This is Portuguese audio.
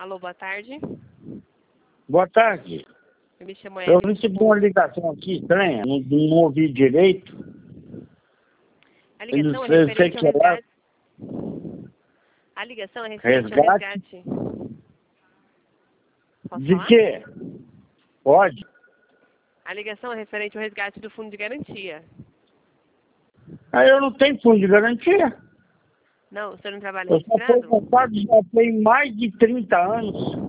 Alô, boa tarde. Boa tarde. Eu me chamo Eu Evelyn. recebi uma ligação aqui estranha, não ouvi direito. A ligação é Eu sei referente ao que é lá. resgate. A ligação é referente ao resgate. Posso De falar? quê? Pode? A ligação é referente ao resgate do fundo de garantia. Eu não tenho fundo de garantia. Não, o senhor não trabalha Eu sou registrado? aposentado já tem mais de 30 anos.